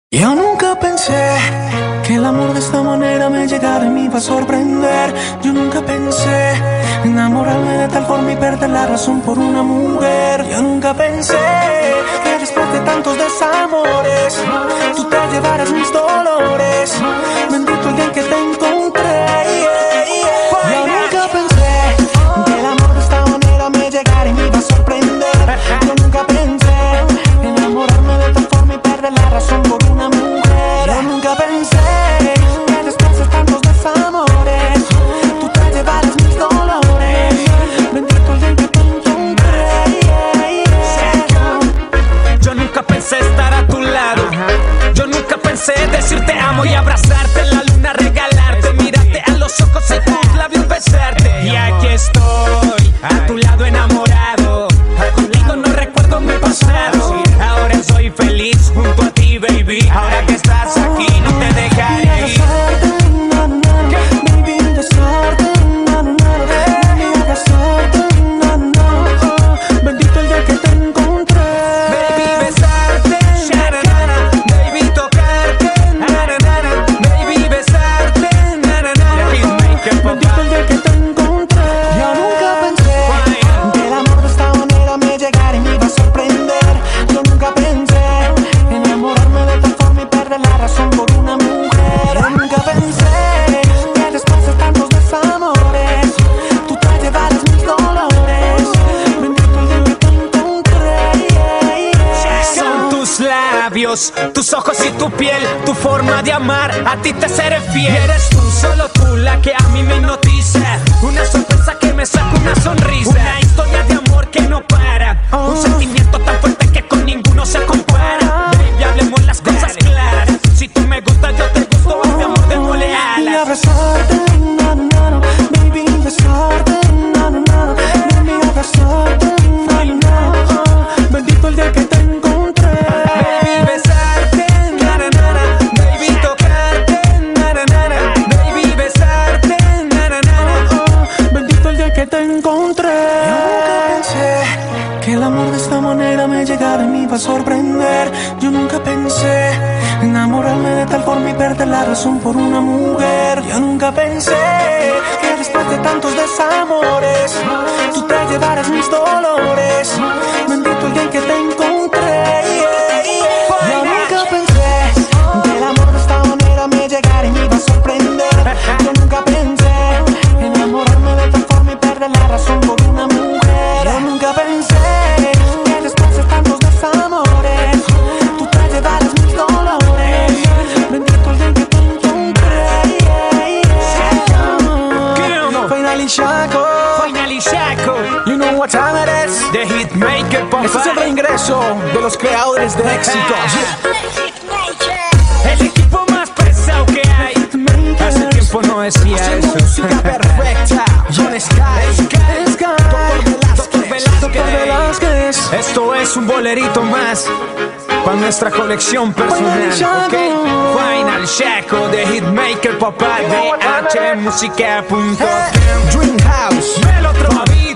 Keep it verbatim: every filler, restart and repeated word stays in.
Yo nunca pensé que el amor de esta manera me llegara y me iba a sorprender. Yo nunca pensé enamorarme de tal forma y perder la razón por una mujer. Yo nunca pensé que después de tantos desamores tú te llevaras mis dolores. Bendito el día en que te encontré. Yo nunca pensé que el amor de esta manera me llegara y me iba a sorprender. Yo nunca pensé enamorarme de tal forma y perder la razón por una mujer. Yo nunca pensé que después de tantos desamores tú te llevaras mis dolores. Bendito el día en que te encontré. Yo nunca pensé estar a tu lado. Yo nunca pensé decirte amo y abrazarte en la luna, regalarte, mirarte a los ojos y tus labios besarte. Y aquí estoy, a tu lado enamorado. Contigo no recuerdo mi pasado. Ahora soy feliz junto a ti, baby. Ahora que estás aquí no te dejaré ir. Bendito el día que te encontré. Baby, besarte, na-na-na-na. Baby, tocarte, na-na-na-na. Baby, besarte, na-na-na-na. Bendito el día que te encontré. Yo nunca pensé que el amor de esta manera me llegara y me iba a sorprender. Yo nunca pensé enamorarme de tal forma y perder la razón por una mujer. Yo nunca pensé que después de tantos desamores tú te llevaras mis dolores. Bendito el día que te encontré. Son tus labios, tus ojos y tu piel, tu forma de amar, a ti te seré fiel. Eres tú, solo tú, la que a mí me hipnotiza. Una sorpresa que me saca una sonrisa. Una historia de amor que no para. Un sentimiento tan fuerte que con ninguno se compara. Baby, hablemos las cosas claras. Si tú me gustas, yo te gusto. Este amor de mole Y alas. abrazarte, na, na, na, baby, besarte, na, na, na, baby, abrazarte, na, na, na, bendito el día que te encontré. Baby, besarte, na na na na. Baby, tocarte, na na na na. Baby, besarte, na na na na. Bendito el día que te encontré. Yo nunca pensé que el amor de esta manera me llegara y me iba a sorprender. Yo nunca pensé enamorarme de tal forma y perder la razón por una mujer. Yo nunca pensé que después de tantos desamores tú te llevaras mis dolores. Bendito el día en que te encontré. Yo nunca pensé que el amor de esta manera me llegara y me iba a sorprender. Yo nunca pensé enamorarme de tal forma y perder la razón por una mujer. Yo nunca pensé que después de tantos desamores tú te llevaras mis dolores. Bendito el día en que te encontré. Finally Shaco, Finally Shaco, you know what time it is. the hitmaker, papá. Este es el reingreso de los creadores de éxito. El equipo más pesado que hay. Hace tiempo no decía Haciendo eso. música perfecta. John Sky, Sky, Doctor Doctor Velázquez. Esto es un bolerito más para nuestra colección personal, ¿ok? Final Shaco, de hitmaker, papá, de H música punto com. Dream House. Me lo otro